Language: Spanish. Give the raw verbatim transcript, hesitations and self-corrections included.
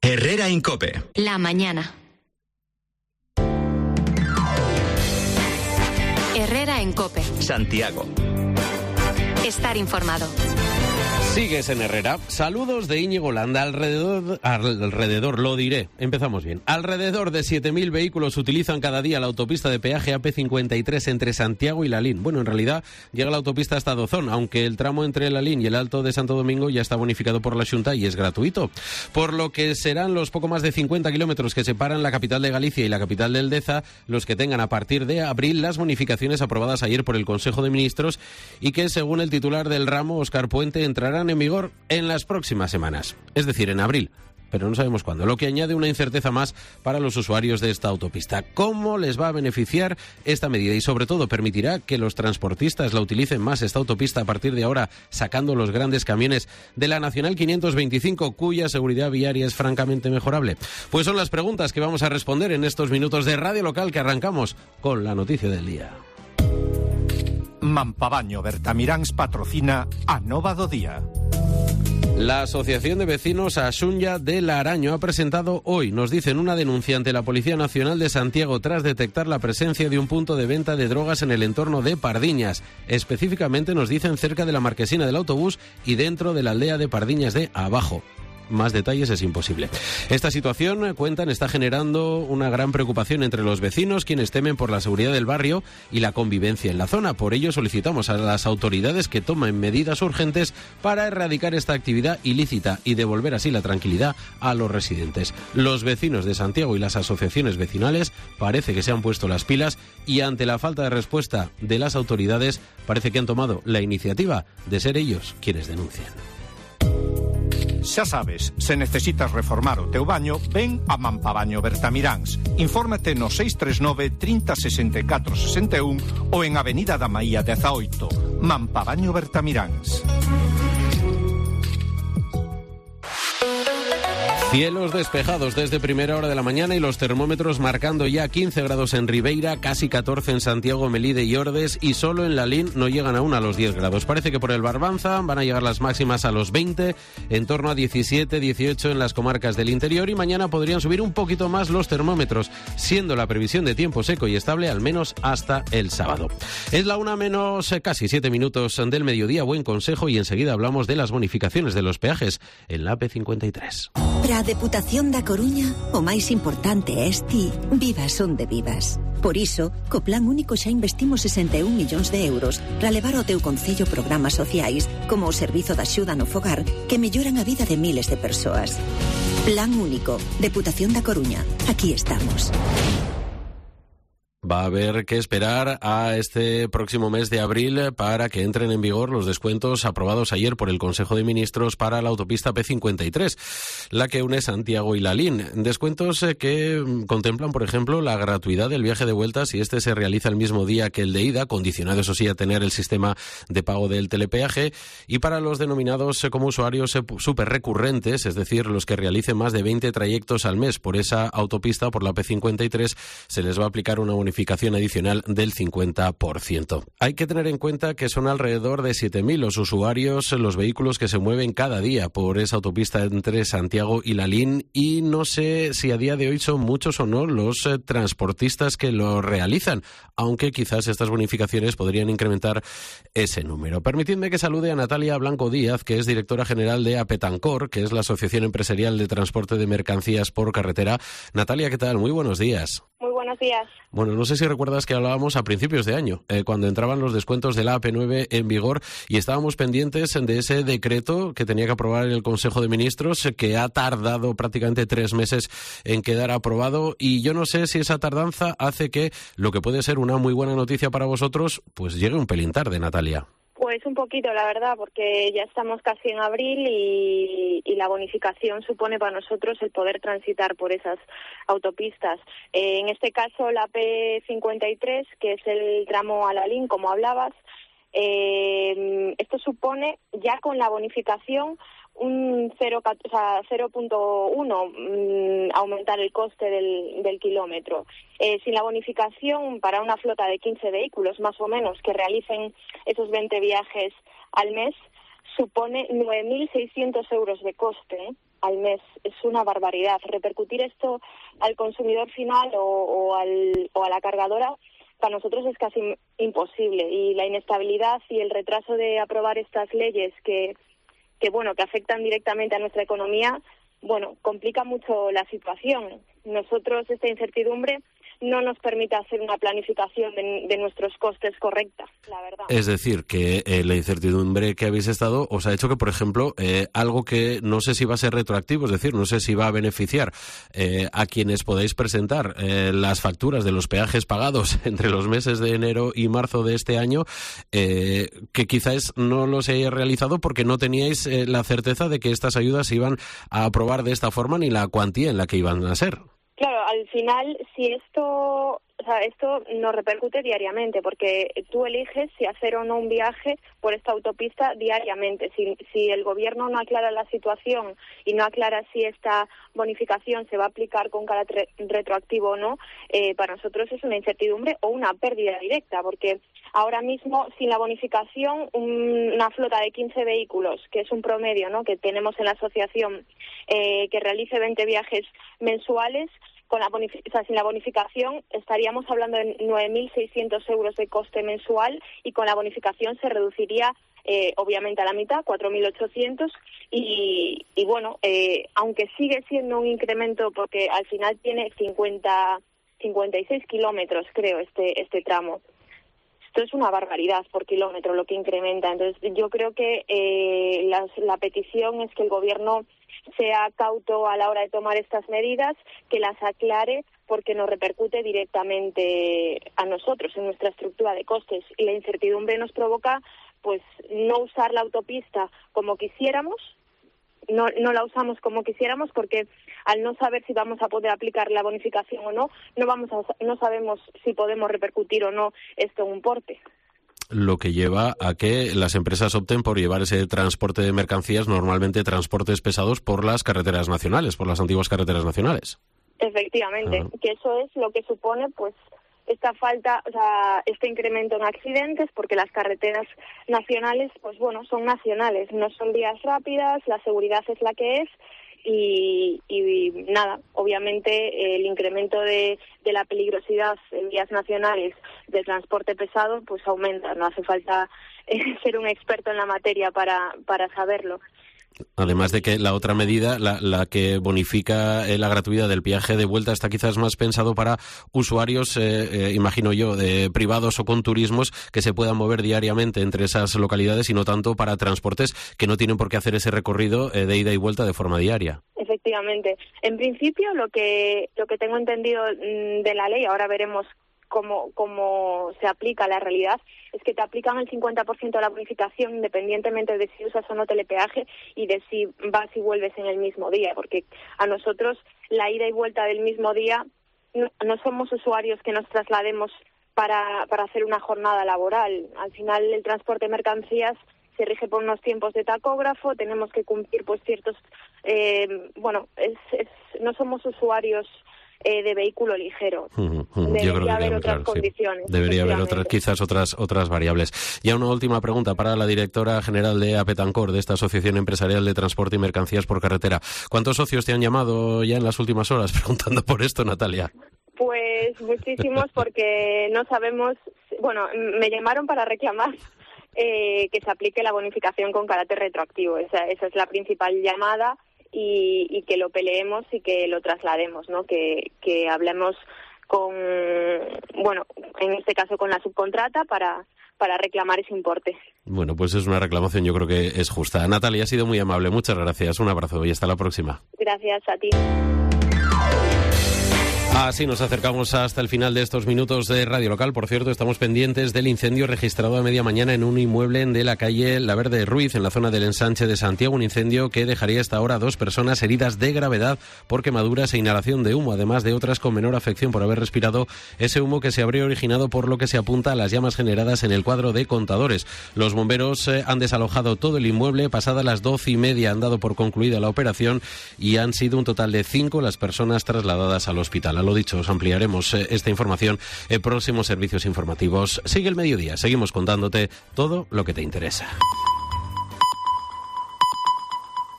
Herrera en COPE. La mañana. Herrera en COPE. Santiago. Estar informado. Sigues en Herrera. Saludos de Íñigo Landa. Alrededor, alrededor, lo diré. Empezamos bien. Alrededor de siete mil vehículos utilizan cada día la autopista de peaje A P cincuenta y tres entre Santiago y Lalín. Bueno, en realidad llega la autopista hasta Dozón, aunque el tramo entre Lalín y el Alto de Santo Domingo ya está bonificado por la Xunta y es gratuito. Por lo que serán los poco más de cincuenta kilómetros que separan la capital de Galicia y la capital del Deza los que tengan a partir de abril las bonificaciones aprobadas ayer por el Consejo de Ministros y que, según el titular del ramo, Óscar Puente, entrarán en vigor en las próximas semanas, es decir, en abril, pero no sabemos cuándo, lo que añade una incerteza más para los usuarios de esta autopista. ¿Cómo les va a beneficiar esta medida? Y sobre todo, ¿permitirá que los transportistas la utilicen más esta autopista a partir de ahora, sacando los grandes camiones de la Nacional quinientos veinticinco, cuya seguridad viaria es francamente mejorable? Pues son las preguntas que vamos a responder en estos minutos de Radio Local, que arrancamos con la noticia del día. Mampabaño Bertamiráns patrocina a Nova do Día. La Asociación de Vecinos Asunlla de Laraño ha presentado hoy, nos dicen, una denuncia ante la Policía Nacional de Santiago tras detectar la presencia de un punto de venta de drogas en el entorno de Pardiñas. Específicamente, nos dicen, cerca de la marquesina del autobús y dentro de la aldea de Pardiñas de Abajo. Más detalles es imposible. Esta situación, cuentan, está generando una gran preocupación entre los vecinos, quienes temen por la seguridad del barrio y la convivencia en la zona. Por ello, solicitamos a las autoridades que tomen medidas urgentes para erradicar esta actividad ilícita y devolver así la tranquilidad a los residentes. Los vecinos de Santiago y las asociaciones vecinales parece que se han puesto las pilas y, ante la falta de respuesta de las autoridades, parece que han tomado la iniciativa de ser ellos quienes denuncian. Xa sabes, se necesitas reformar o teu baño, ven a Mampabaño Bertamiráns. Infórmate no seis tres nove, trinta, sesenta e catro, sesenta e un ou en Avenida da Maía dezaoito. Mampabaño Bertamiráns. Cielos despejados desde primera hora de la mañana y los termómetros marcando ya quince grados en Ribeira, casi catorce en Santiago, Melide y Ordes, y solo en Lalín no llegan aún a los diez grados. Parece que por el Barbanza van a llegar las máximas a los veinte, en torno a diecisiete, dieciocho en las comarcas del interior, y mañana podrían subir un poquito más los termómetros, siendo la previsión de tiempo seco y estable al menos hasta el sábado. Es la una menos casi siete minutos del mediodía. Buen consejo, y enseguida hablamos de las bonificaciones de los peajes en la A P cincuenta y tres. Para a Deputación da Coruña, o máis importante é ti, vivas onde vivas. Por iso, co Plan Único xa investimos sesenta e un millóns de euros para levar ao teu concello programas sociais, como o Servizo de Axuda no Fogar, que melloran a vida de miles de persoas. Plan Único, Deputación da Coruña. Aquí estamos. Va a haber que esperar a este próximo mes de abril para que entren en vigor los descuentos aprobados ayer por el Consejo de Ministros para la autopista P cincuenta y tres, la que une Santiago y Lalín. Descuentos que contemplan, por ejemplo, la gratuidad del viaje de vuelta si este se realiza el mismo día que el de ida, condicionado eso sí a tener el sistema de pago del telepeaje, y para los denominados como usuarios súper recurrentes, es decir, los que realicen más de veinte trayectos al mes por esa autopista, por la P cincuenta y tres, se les va a aplicar una bonificación adicional del cincuenta por ciento. Hay que tener en cuenta que son alrededor de siete mil los usuarios, los vehículos que se mueven cada día por esa autopista entre Santiago y Lalín, y no sé si a día de hoy son muchos o no los eh, transportistas que lo realizan, aunque quizás estas bonificaciones podrían incrementar ese número. Permitidme que salude a Natalia Blanco Díaz, que es directora general de APETANCOR, que es la Asociación Empresarial de Transporte de Mercancías por Carretera. Natalia, ¿qué tal? Muy buenos días. Muy buenos días. Bueno, no sé si recuerdas que hablábamos a principios de año, eh, cuando entraban los descuentos de la A P nueve en vigor, y estábamos pendientes de ese decreto que tenía que aprobar el Consejo de Ministros, eh, que ha tardado prácticamente tres meses en quedar aprobado, y yo no sé si esa tardanza hace que lo que puede ser una muy buena noticia para vosotros, pues llegue un pelín tarde, Natalia. Pues un poquito, la verdad, porque ya estamos casi en abril y, y la bonificación supone para nosotros el poder transitar por esas autopistas. Eh, en este caso, la P cincuenta y tres, que es el tramo a Lalín, como hablabas, eh, esto supone ya con la bonificación un cero punto uno mmm, aumentar el coste del, del kilómetro. Eh, sin la bonificación, para una flota de quince vehículos más o menos que realicen esos veinte viajes al mes, supone nueve mil seiscientos euros de coste, al mes. Es una barbaridad. Repercutir esto al consumidor final o, o, al, o a la cargadora para nosotros es casi imposible. Y la inestabilidad y el retraso de aprobar estas leyes que, que bueno, que afectan directamente a nuestra economía, bueno, complica mucho la situación. Nosotros esta incertidumbre no nos permite hacer una planificación de, de nuestros costes correcta, la verdad. Es decir, que eh, la incertidumbre que habéis estado os ha hecho que, por ejemplo, eh, algo que no sé si va a ser retroactivo, es decir, no sé si va a beneficiar eh, a quienes podáis presentar eh, las facturas de los peajes pagados entre los meses de enero y marzo de este año, eh, que quizás no los hayáis realizado porque no teníais eh, la certeza de que estas ayudas se iban a aprobar de esta forma ni la cuantía en la que iban a ser. Claro, al final, si esto, o sea, esto nos repercute diariamente, porque tú eliges si hacer o no un viaje por esta autopista diariamente. Si, si el gobierno no aclara la situación y no aclara si esta bonificación se va a aplicar con carácter retroactivo o no, eh, para nosotros es una incertidumbre o una pérdida directa, porque ahora mismo, sin la bonificación, un, una flota de quince vehículos, que es un promedio, ¿no?, que tenemos en la asociación, eh, que realice veinte viajes mensuales, con la bonific- o sea, sin la bonificación estaríamos hablando de nueve mil seiscientos euros de coste mensual, y con la bonificación se reduciría eh, obviamente a la mitad, cuatro mil ochocientos, y, y bueno, eh, aunque sigue siendo un incremento porque al final tiene cincuenta, cincuenta y seis kilómetros, creo, este, este tramo. Esto es una barbaridad por kilómetro lo que incrementa. Entonces, yo creo que eh, las, la petición es que el gobierno sea cauto a la hora de tomar estas medidas, que las aclare, porque nos repercute directamente a nosotros en nuestra estructura de costes. Y la incertidumbre nos provoca, pues, no usar la autopista como quisiéramos. No, no la usamos como quisiéramos porque al no saber si vamos a poder aplicar la bonificación o no, no vamos a, no sabemos si podemos repercutir o no esto en un porte. Lo que lleva a que las empresas opten por llevar ese transporte de mercancías, normalmente transportes pesados, por las carreteras nacionales, por las antiguas carreteras nacionales. Efectivamente, uh-huh. que eso es lo que supone, pues, esta falta, o sea, este incremento en accidentes, porque las carreteras nacionales, pues bueno, son nacionales, no son vías rápidas, la seguridad es la que es, y, y nada, obviamente el incremento de, de la peligrosidad en vías nacionales de transporte pesado, pues aumenta, no hace falta eh, ser un experto en la materia para, para saberlo. Además de que la otra medida, la, la que bonifica eh, la gratuidad del viaje de vuelta, está quizás más pensado para usuarios, eh, eh, imagino yo, de privados o con turismos que se puedan mover diariamente entre esas localidades, y no tanto para transportes que no tienen por qué hacer ese recorrido eh, de ida y vuelta de forma diaria. Efectivamente. En principio, lo que lo que tengo entendido mmm, de la ley, ahora veremos cómo, cómo se aplica a la realidad, es que te aplican el cincuenta por ciento de la bonificación independientemente de si usas o no telepeaje y de si vas y vuelves en el mismo día, porque a nosotros la ida y vuelta del mismo día no, no somos usuarios que nos traslademos para, para hacer una jornada laboral. Al final el transporte de mercancías se rige por unos tiempos de tacógrafo, tenemos que cumplir pues ciertos, eh, bueno, es, es, no somos usuarios Eh, de vehículo ligero. Uh-huh, uh-huh. Debería Yo creo que haber otras claro, condiciones. Sí. Debería haber otras, quizás otras otras variables. Ya una última pregunta para la directora general de APETANCOR, de esta Asociación Empresarial de Transporte y Mercancías por Carretera. ¿Cuántos socios te han llamado ya en las últimas horas preguntando por esto, Natalia? Pues muchísimos, porque no sabemos, bueno, me llamaron para reclamar eh, que se aplique la bonificación con carácter retroactivo. Esa, esa es la principal llamada. Y, y que lo peleemos y que lo traslademos, ¿no? Que, que hablemos con, bueno, en este caso con la subcontrata para, para reclamar ese importe. Bueno, pues es una reclamación, yo creo que es justa. Natalia, ha sido muy amable, muchas gracias, un abrazo y hasta la próxima. Gracias a ti. Así nos acercamos hasta el final de estos minutos de Radio Local. Por cierto, estamos pendientes del incendio registrado a media mañana en un inmueble de la calle La Verde Ruiz, en la zona del Ensanche de Santiago. Un incendio que dejaría hasta ahora a dos personas heridas de gravedad por quemaduras e inhalación de humo, además de otras con menor afección por haber respirado ese humo que se habría originado por lo que se apunta a las llamas generadas en el cuadro de contadores. Los bomberos eh, han desalojado todo el inmueble. Pasadas las doce y media han dado por concluida la operación y han sido un total de cinco las personas trasladadas al hospital. A lo dicho, os ampliaremos eh, esta información en próximos servicios informativos. Sigue el mediodía, seguimos contándote todo lo que te interesa.